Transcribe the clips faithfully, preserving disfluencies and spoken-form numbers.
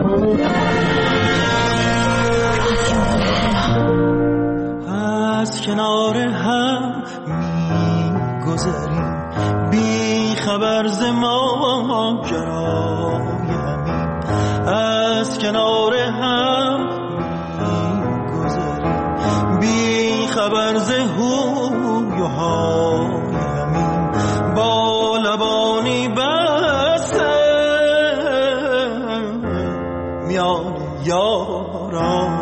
از کنار هم می‌گذریم بی خبر ز ماجرای همین، از کنار هم می‌گذریم بی خبر ز هوی و های همین، با لبانی بسته میان یاران،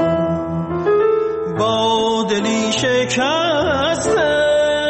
با دلی شکسته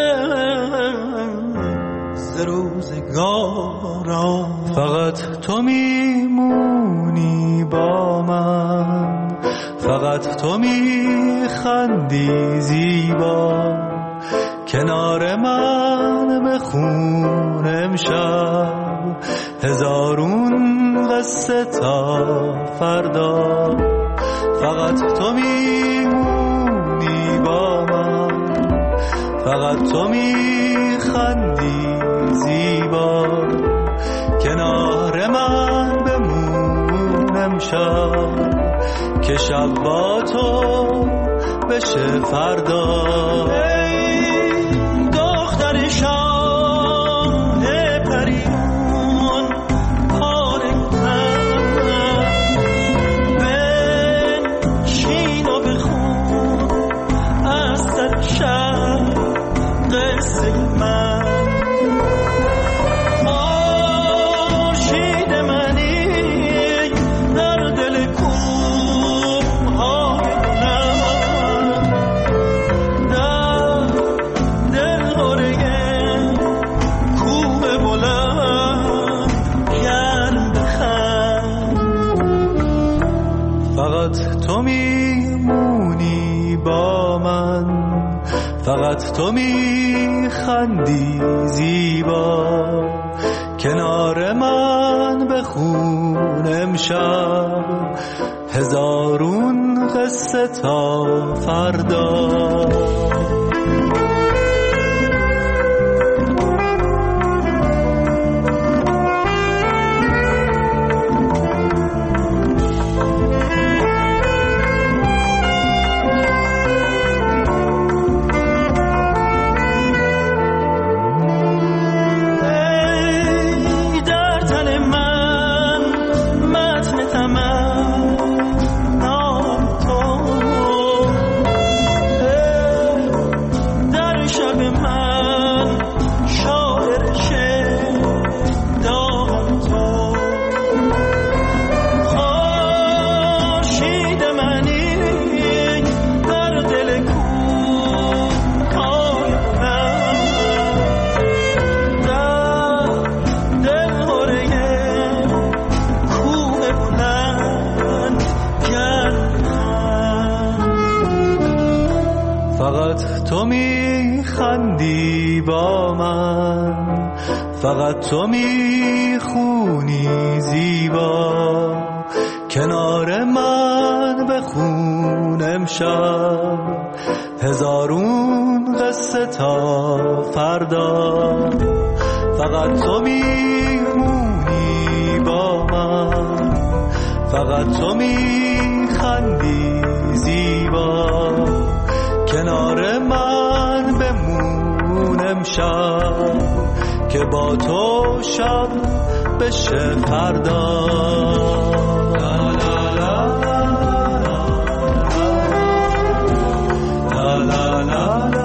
ز روزگاران. فقط تو میمونی با من، فقط تو میخندی زیبا، کنار من بخون امشب هزارون قصه تا فردا. فقط تو میمونی با من، فقط تو میخندی زیبا، کنار من بمون امشب که شب با تو بشه فردا. ای دختر شاه پریون پارکتن، بنشین و بخون از سر شب قصه من. خورشید منی در دل کوه‌های بلند، در دلهره کوه بلند گرم بخند. فقط تو میمونی با من، فقط تو میخندی زیبا، کنار من بخون امشب هزارون قصه تا فردا. فقط تو میخندی با من، فقط تو میخونی زیبا، کنار من بخون امشب هزارون قصه تا فردا. فقط تو میمونی با من، فقط تو میخندی زیبا، کنار من بمون امشب که با تو شب بشه فردا. لا لا لا لا لا لا لا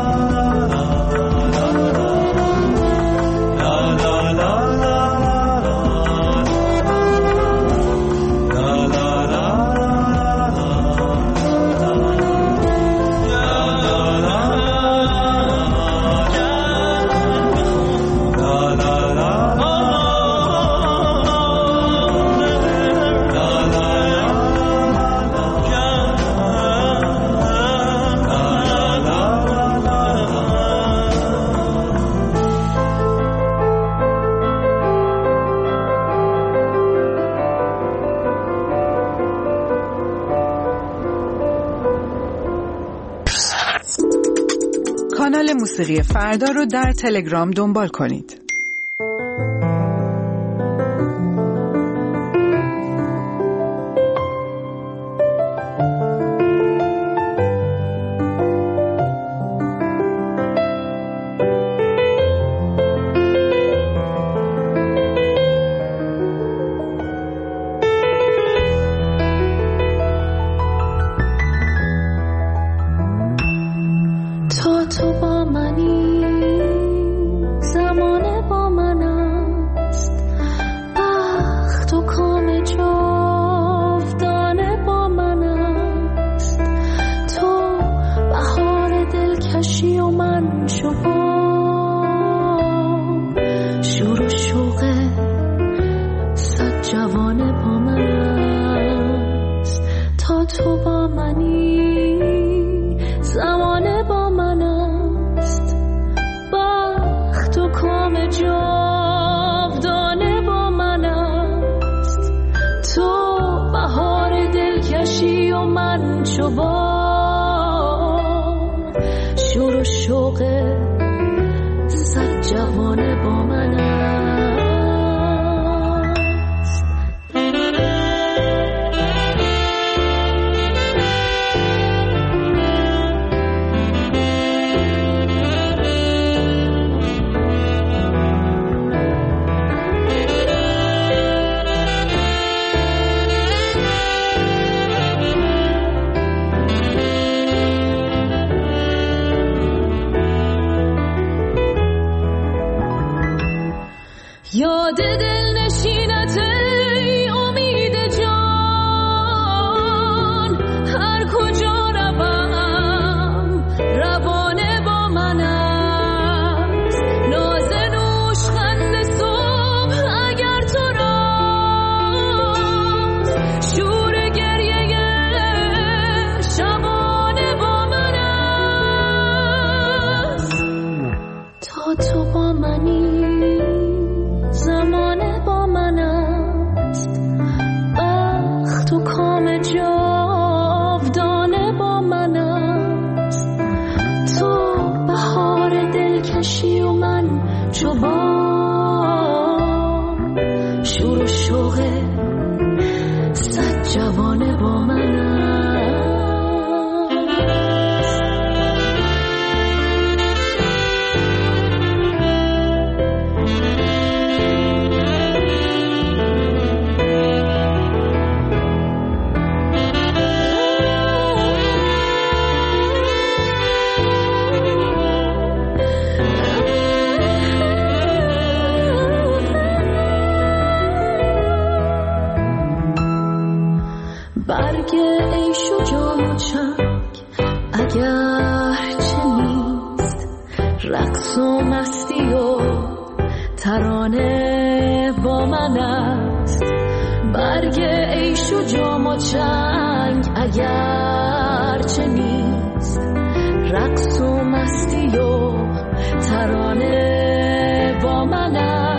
کانال موسیقی فردا رو در تلگرام دنبال کنید. جوانه با من است، تا تو با منی زمانه با من است، بخت و کام جاودانه با من است، تو بهار دلکشی و من چوبان، شور و شوق صد جوانه با من است. یاد دل نشینت ای امید جان، هر کجا روم روانه با من است، ناز نوش خنده صبح اگر تو راست، شور گریه شبانه با من است، تا تو با منی زمانه با من است، بخت و کام جاودانه با من است، تو بهار دلکشی و من چوبان، شور و شوق صد جوانه با من است. برگ عیش و جام و چنگ اگر چه نیست، رقص و مستی و ترانه با من است، برگ عیش و جام و چنگ اگر چه نیست، رقص و مستی و ترانه با من است.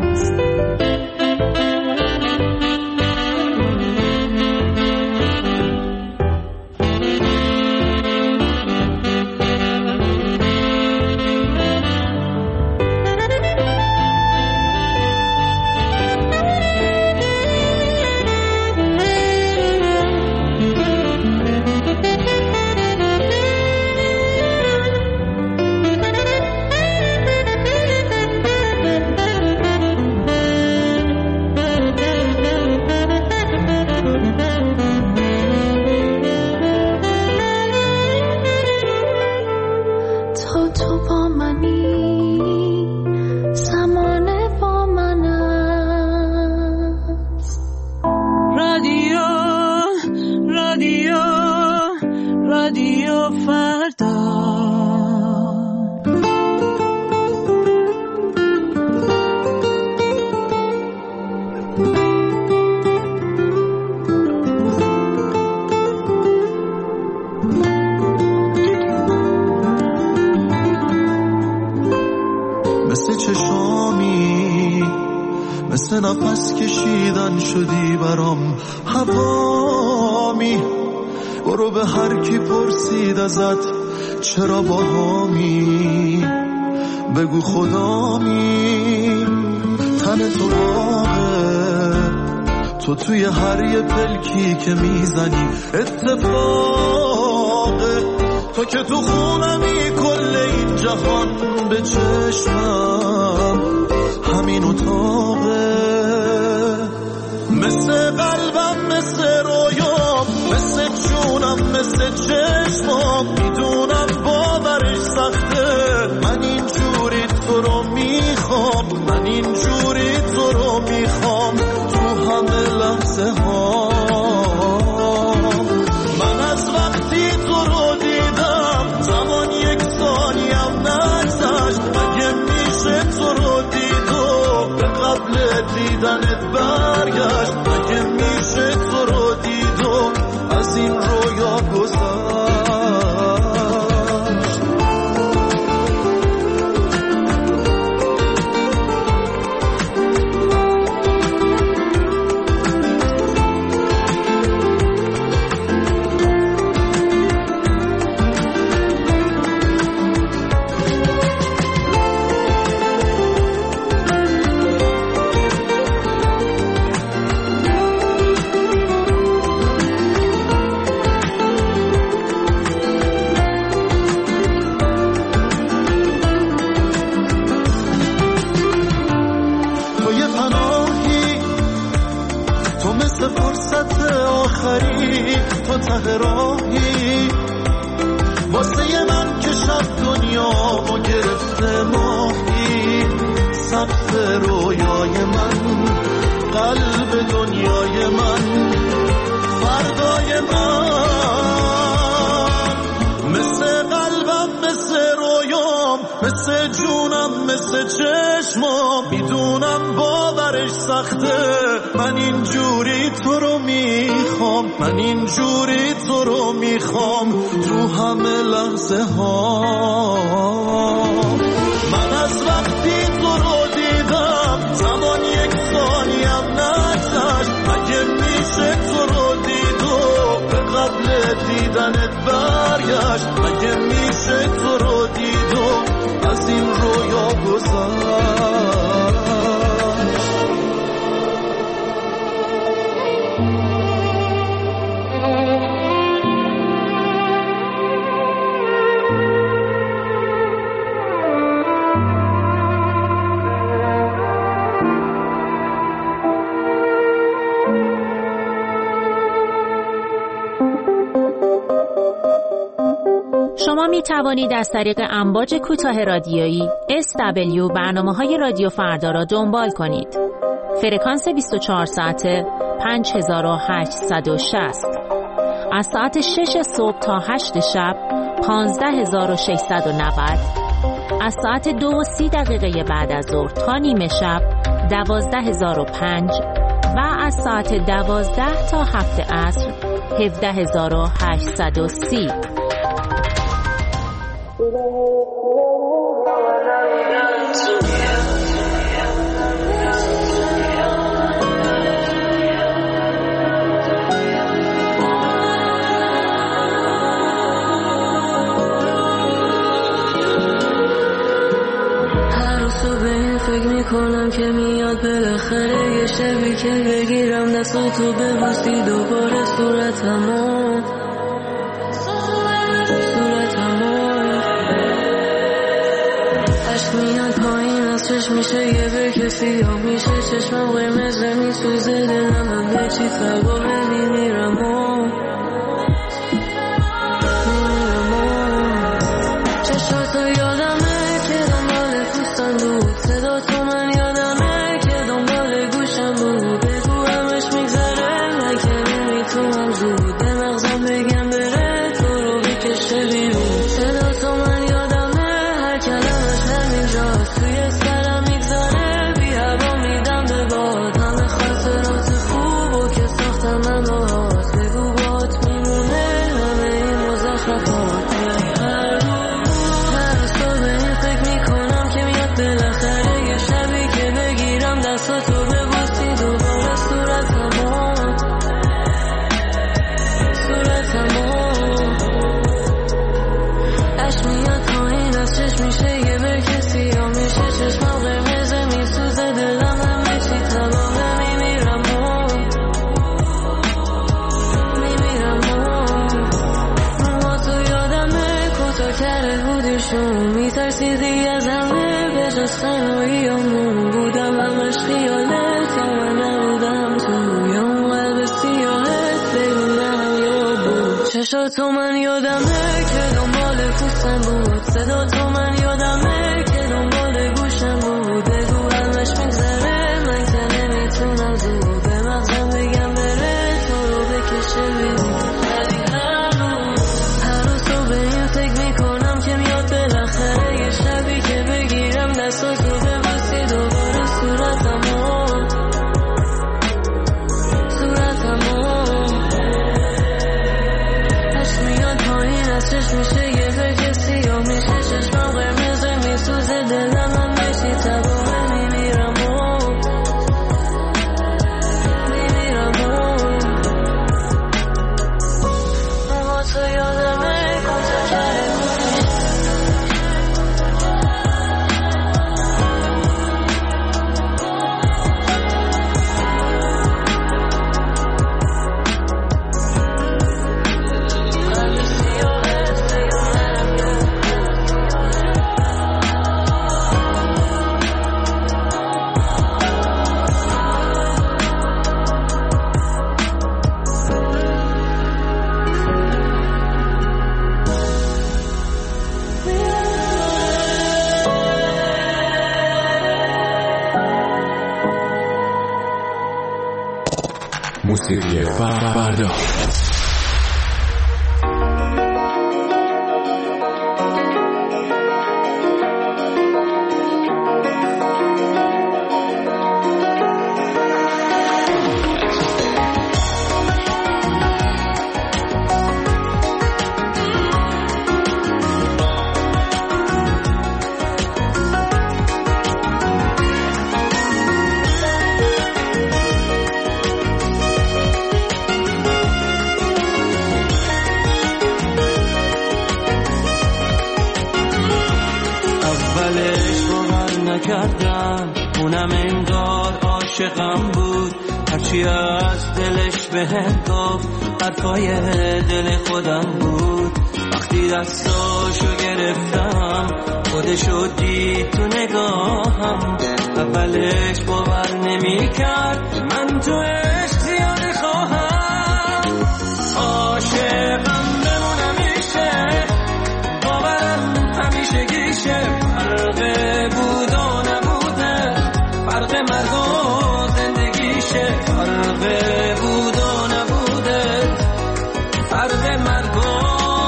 نفس کشیدن شدی برام هوامی، برو به هر کی پرسید ازت چرا با هامی، بگو خدامی، تن تو باغه، تو توی هر یه پلکی که میزنی اتفاقه، تو که تو خونمی کل این جهان به چشمم همین اتاقه، مثل قلبم مثل رویام مثل جونم مثل چشمام، میدونم باورش سخته، من اینجوری تو رو میخوام، من اینجوری تو رو میخوام تو همه لحظه ها، من از وقتی تو رو دیدم زمان یک ثانیم نگذشت، مگه میشه تو رو دید و به قبل دیدنت برگشت، واسه فرصت آخری تو ته راهی، واسه من که شب دنیا و گرفته ماهی، سقف رویای من، قلب دنیای من، فردای من، مثل قلبم، مثل رویام، مثل جونم، مثل چشمام، میدونم باورش سخته، من اینجوری تو رو میخوام، من اینجوری تو رو میخوام تو همه لحظه ها. من از وقتی تو رو دیدم زمان یک ثانیم نگذشت، مگه میشه تو رو دید و به قبل دیدنت برگشت، مگه میشه تو رو دید و از این رویا گذشت. شما می توانید از طریق امواج کوتاه رادیویی اس دبلیو برنامه‌های رادیو فردا را دنبال کنید. فرکانس بیست و چهار ساعته پنج هزار و هشتصد و شصت، از ساعت شش صبح تا هشت شب پانزده هزار و ششصد و نود، از ساعت دو و سی دقیقه بعد از ظهر تا نیمه شب دوازده هزار و پنج و از ساعت دوازده تا هفت عصر هفده هزار و هشتصد و سی. فکر میکنم که میاد بالاخره یه شبی که بگیرم دستاتو ببوسی دوباره صورتمو صورتمو عشق میاد پایین از چشم میشه یه به کسی ها میشه چشمم قرمز میسوزه دلم همه چی سبابه میمیرم و چشاتو یادمه که دنبال پوستم بود صدا تو من یادمه که دنبال گوشم بود بگو همش میگذره من که نمیتونم زود به مغزم بگم بره تو رو بکشه بیرون صدا تو من یادمه هر کلمش همینجاست توی سرم میگذره بی هوا میدم به باد همه خاطرات خوب و که ساختم من باهات بگو بات میمونه همه این مزخرفات بالاخره یه شبی که بگیرم دستاتو ببوسی دوباره صورتمو صورتمو عشق میاد پایین از چشم میشه یه به کسی ها میشه چشمم قرمزه میسوزه دلم همه چی تمامه میمیرم و میمیرم و ما تو یادمه کوتا کرده بودیشون میترسیدی از همه سنویامون بودم همش خیاله تا من نبودم توی اون قلب سیاهت بگونم یا بود چشاتو من یادمه که دنبال پوستم بود صدا تو من یادمه که دنبال گوشم بود بگو همش میگذره من که نمیتونم زود به مغزم بگم بره تو رو بکشه بیرون هر روز تو به این فکر میکنم که میاد بالاخره یه شبی که بگیرم دستاتو ببوسی دوباره صورتمو صورتمو عشق میاد پایین از چشم میشه یه به کسی ها میشه چشمم موسیقی فردا. کردم اونم انگار عاشقم بود، هرچی از دلش بهم گفت حرفای دل خودم بود. وقتی دستاشو گرفتم خودشو دید تو نگاهم، اولش باور نمی کرد من تو عشق زیاده خواهم. عاشقم بمونم میشه، باورم همیشه گیشه، فرق بود و نبوده، فرق مرگ و زندگیشه، فرق بود و نبوده، فرق مرگ و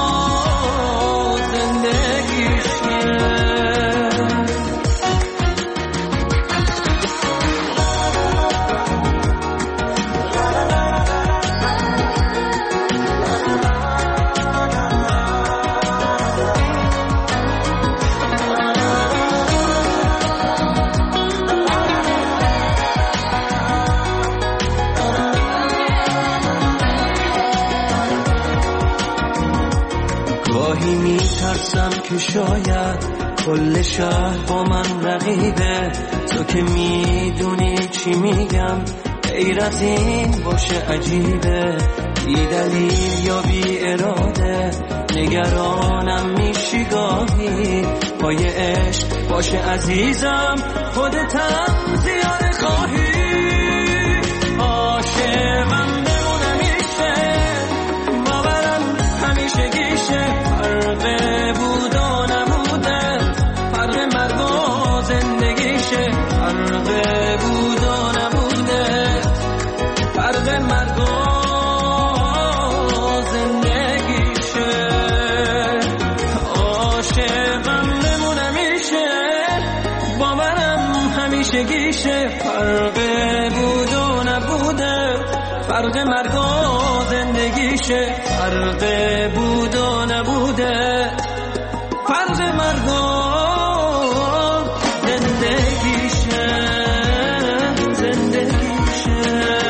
میترسم که شاید کل شهر با من رقیبه، تو که میدونی چی میگم غیر از این باشه عجیبه، بی دلیل یا بی اراده نگرانم میشی گاهی، پای عشق باشه عزیزم خودتم زیاده خواهی. عاشقم بمونم میشه، باورم همیشه گیشه، فرق بود و نبوده، فرق مرگ و زندگیشه، فرق بود و نبوده، فرق مرگ و زندگیشه. عاشقم بمونم میشه، باورم همیشه گیشه، فرق بود و نبوده، فرق مرگ و زندگیشه، فرق بود و نبوده، فرق مرگ و زندگیشه، زندگیشه،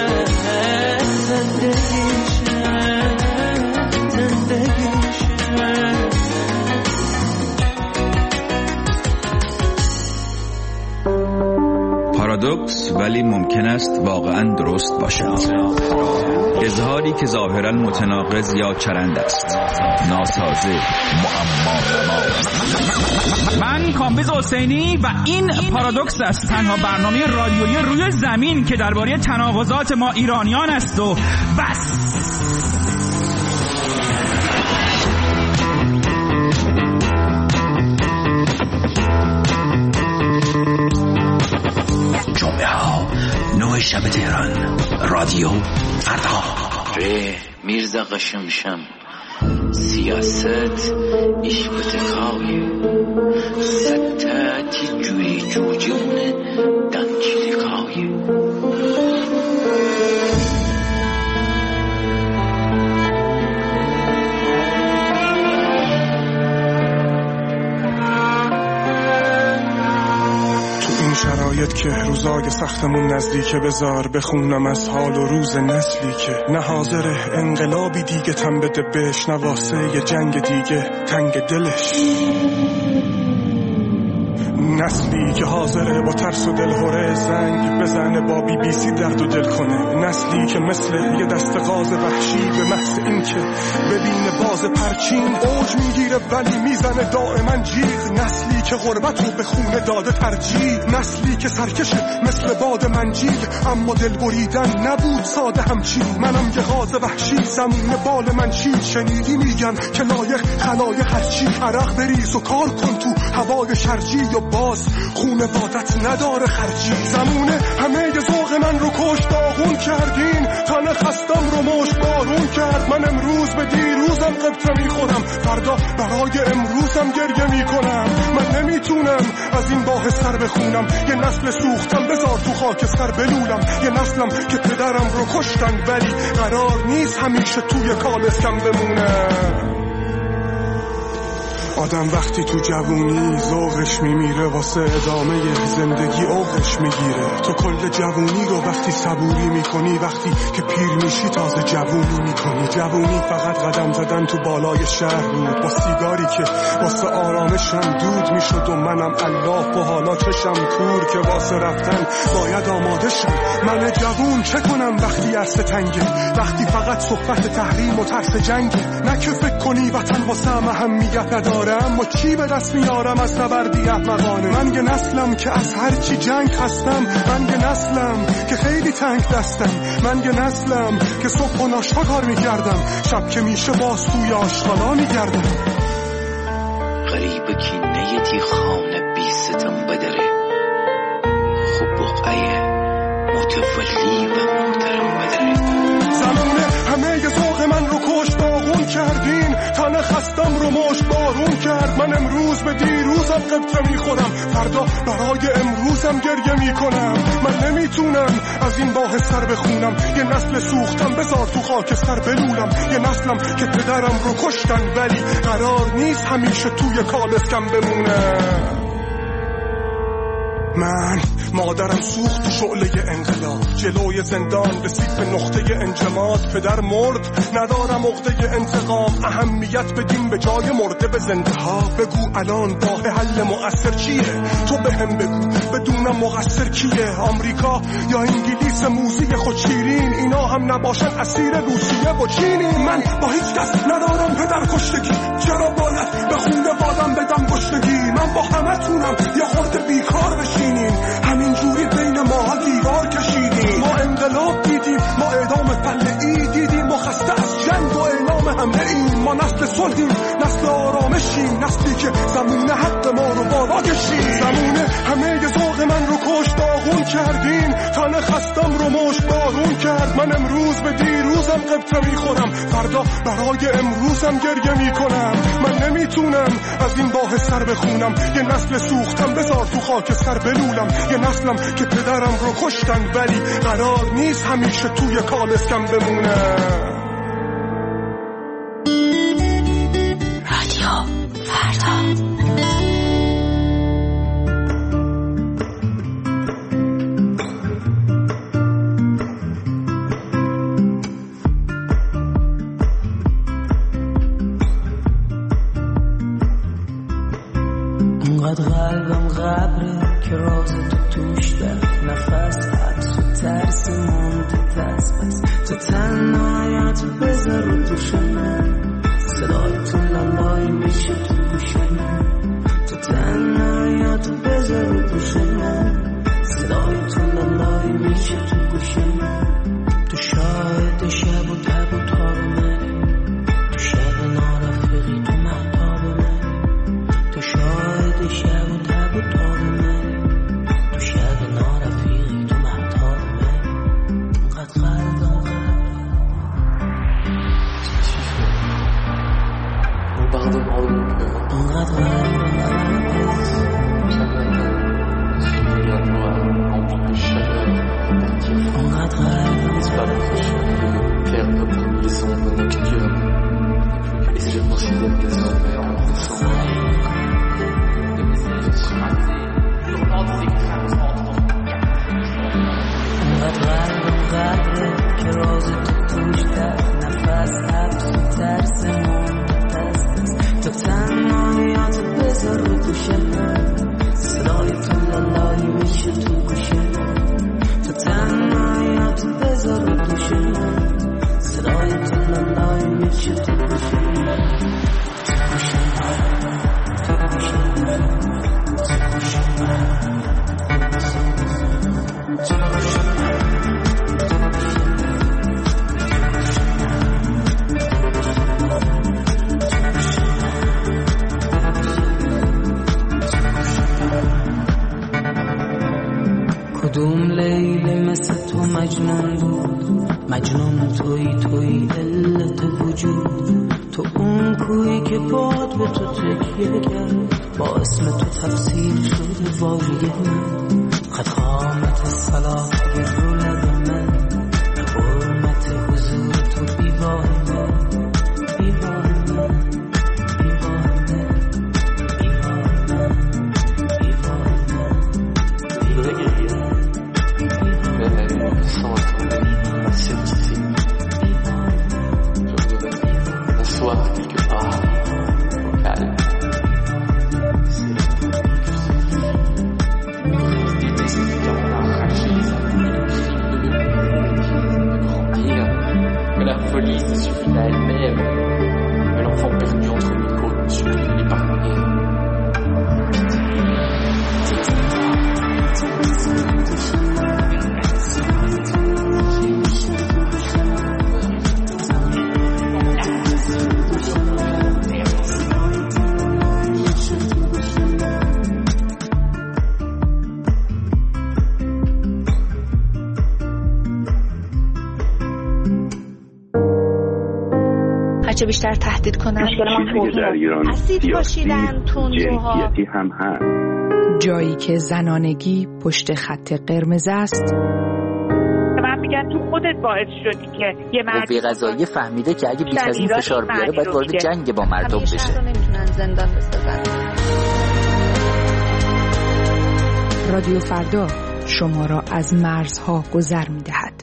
زندگیشه، زندگیشه. پارادوکس ولی ممکن است واقعا درست باشد. اظهاری که ظاهرا متناقض یا چرند است، ناسازه، معما. من کامبیز حسینی و این پارادوکس است، تنها برنامه رادیویی روی زمین که درباره تناقضات ما ایرانیان است و بس. جمعه ها نه شب تهران، رادیو فردا. ره میرزا قشمشم سیاست ایش بتکاوی ستاتی جوی جوجونه دنکی لکاوی. شرایط که روزای سختمون نزدیکه، بذار بخونم از حال و روز نسلی که نه حاضره انقلابی دیگه تن بده بهش، نه واسه یه جنگ دیگه تنگ دلش، نسلی که حاضره با ترس و دلهوره زنگ بزنه، با بی بی سی درد و دل کنه، نسلی که مثل یه دست غاز وحشی به محض این که ببینه باز پرچین اوج میگیره ولی میزنه دائما جیغ، نسلی که غربت رو به خونه داده ترجیح، نسلی که سرکشه مثل باد منجیل اما دل بریدن نبود ساده همچین، منم یه غاز وحشی زمین بال من چید، شنیدی میگن که لایق خلایق هرچی، عرق بریز و کار کن تو هوای شرجی و باز خونه بادت نداره خرجی، زمونه همه ی ذوق من رو کش داغون کردین، تن امروز به دیروزم قبطه میخورم، فردا برای امروزم گریه میکنم. من نمیتونم از این باه سر بخونم، یه نسل سوختم بذار تو خاک سر بلولم. یه نسلم که پدرم رو کشتن ولی قرار نیست همیشه توی کالسکم بمونم. آدم وقتی تو جوونی ذوقش میمیره، واسه ادامه زندگی اوقش میگیره. تو کل جوونی رو وقتی صبوری میکنی، وقتی که پیر میشی تازه جوونی میکنی. جوونی فقط قدم زدن تو بالای شهر بود، با سیگاری که واسه آرامشم دود میشد و منم الله و حالا چشم کور که واسه رفتن باید آماده شم. من جوون چه کنم وقتی عرصه تنگه، وقتی فقط صحبت تحریم و ترس جنگه. نه که فکر کنی وطن واسه اهمیت نداره، اما چی به دست میارم از نبردی احمقانه. من یه نسلم که از هر چی جنگ هستم، من یه نسلم که خیلی تنگ دستم، من یه نسلم که صبح و ناشتا کار میکردم، شب که میشه باز توی آشغالا میگردم. غریب کینه تی خانه بی ستم بدره، خوب بقعه متولی و محترم بدره. زمونه همه ی ذوق من رو کشت باغون کردین، تن خستم رو مشت بارون کرد. من امروز به دیروزم قبطه میخورم، فردا برای امروزم گریه میکنم. من نمیتونم از این باه سر بخونم، یه نسل سوختم بذار تو خاک سر بلولم. یه نسلم که پدرم رو کشتن ولی قرار نیست همیشه توی کالسکم بمونم. من مادرم سوخت تو شعله انقلاب، جلوی زندان رسید به نقطه انجماد. پدر مرد ندارم عقده انتقام، اهمیت بدیم به جای مرده به زنده ها. بگو الان راه حل مؤثر چیه؟ تو به هم بگو بدونم مقصر کیه؟ آمریکا یا انگلیس موزی خود شیرین، اینا هم نباشن اسیر روسیه و چینی. من با هیچ کس ندارم پدر کشتگی، چرا باید به خونه بادم بدم گشتگی؟ من با همه تونم یه خورده بیکار بشینیم، همین جوری بین ما دیوار کشیدیم. ما انقلاب دیدیم، ما اعدام فلعی دیدیم، ما خسته از جنگ و اعلام حمله ایم. ما نسل صلحیم، نسل آرامشیم، نسلی که زمین حق ما رو بالا کشید. زمونه همه ی ذوق من رو کشت داغون کردین، تن خستم رو مشت بارون کرد. من امروز به دیروزم قبطه میخورم، فردا برای امروزم گریه میکنم. من نمیتونم از این باه سر بخونم، یه نسل سوختم بذار تو خاک سر بلولم. یه نسلم که پدرم رو کشتن ولی قرار نیست همیشه توی کالسکم بمونم. رادیو فردا. انقدر قلبم غبره که راز تو توش در نفس حبس و ترس مونده دست بس. تو تنهایت بذار رو دوش من، صدای تو لالایی میشه تو گوش من. تو تنهایت بذار رو دوش من، صدای تو لالایی میشه تو گوش من. تو شاهد شب و تب و تاب من، تو شب نارفقی تو محتاب من. تو شاهد شب و تب و تاب من، تو شب نارفقی تو محتاب من. انقدر قلبم انقدر کدوم لیلی مثل تو مجنون بود، مجنون من توی توی علت وجود، تو اون کوی که باد به تو تکیه کرد، با اسم تو تفسیر شده واژه من، خط خامت صلاح رو لب من، حرمت حضور تو بیواه من، بیواه من، بیواه من، بیواه من، بیواه من. Je voudrais guérir, mais sans attendre l'aseptisé. Je voudrais m'asseoir quelque part, au calme. C'est le temps que c'est dans la fragilité de grandir, que la folie se suffit à elle-même, que l'enfant perdu entre mes côtes ne supplie de l'épargner. هرچه بیشتر تهدید کنن اسید پاشیدن تندروها هم هست. جایی که زنانگی پشت خط قرمز است. من میگم تو خودت باعث شدی که یه مرد قوه قضاییه فهمیده که اگه بیش از این فشار بیاره باید وارد جنگ با مردم بشه. نمیتونن زندان بسازن. رادیو فردا شما را از مرزها گذر میدهد.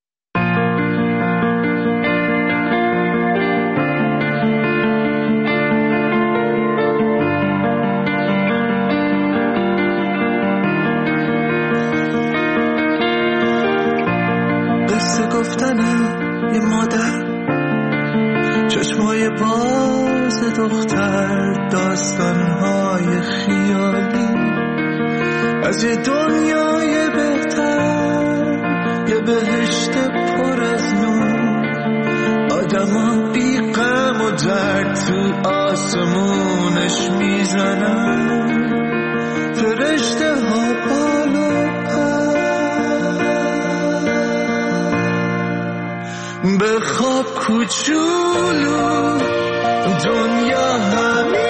گفتنم یه مادر، چشمای باز دختر، داستانهای خیالی از یه دنیای بهتر، یه بهشت پر از نور، آدما بی غم و درد تو آسمونش میزنن، فرشته ها بالا به خواب کوچولو دنیا همین